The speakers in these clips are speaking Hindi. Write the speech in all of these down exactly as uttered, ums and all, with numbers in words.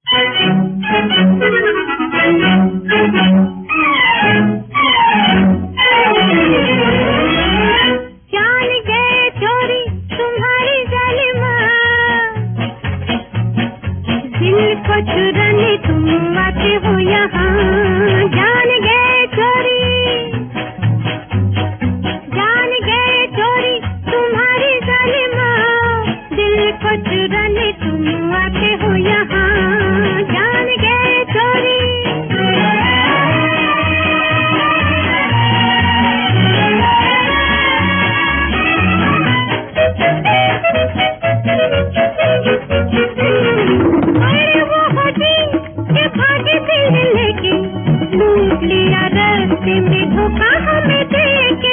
चुराने तुम आते हो यहाँ, जान गए चोरी, जान गए चोरी तुम्हारी जालिमा, दिल को चुराने तुम आते हो यहाँ, जान गए चोरी। लूट लिया रास्ते में धोखा हमें देके,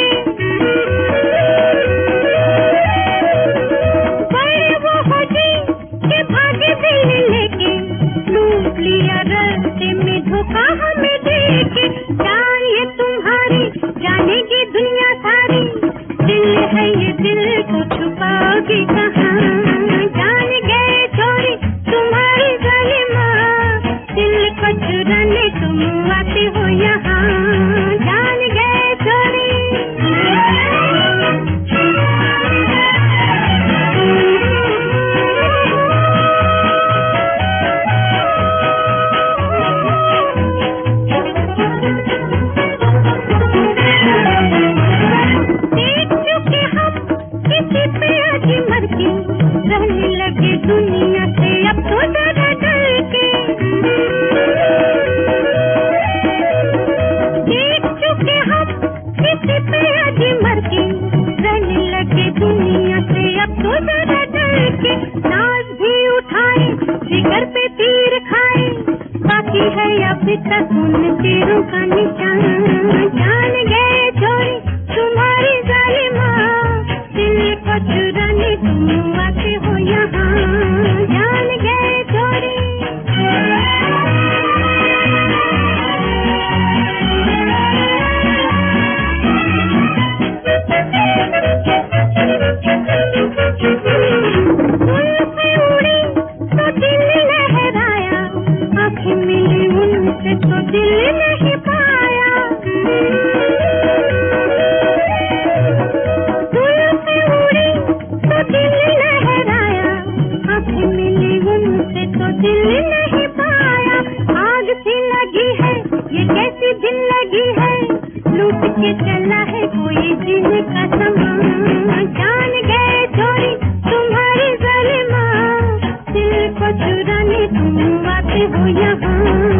पर वो होती के भागे दिल लेके, लूट लिया रास्ते में धोखा हमें देके। जान ये तुम्हारी जानेगी दुनिया सारी, दिल है ये दिल को छुपाओगी कहाँ, जान गए चोरी तुम्हारी जालिमा, दिल को चुराने तुम आते हो यहाँ, जान गए चोरी। देख चुके हम किसी पे आजी मर के, रहने लगे दुनिया से अब तो जरा डर के। देख चुके हम किसी पे आजी मर के, रहने लगे दुनिया से अब तो जरा डर के। नाज भी उठाए जिगर पे तीर खाए, बाकी है अभी तक उन तीरों का निशान, जान गए चोरी तुम्हारी जालिमा, दिल को चुराने तुम आते हो यहाँ, जान गए चोरी। उल्फे उड़ी तो दिल लहराया, आँखें मिली उनसे तो दिल नहीं पाया। उल्फे उड़ी तो दिल लहराया, आँखें मिली उनसे तो दिल नहीं पाया। आग सी लगी है ये कैसी दिल लगी है, लूट के चला है कोई दिन का सामान, जान गए चोरी तुम्हारी जालिमा, दिल को चुराने तुम आते हो यहाँ।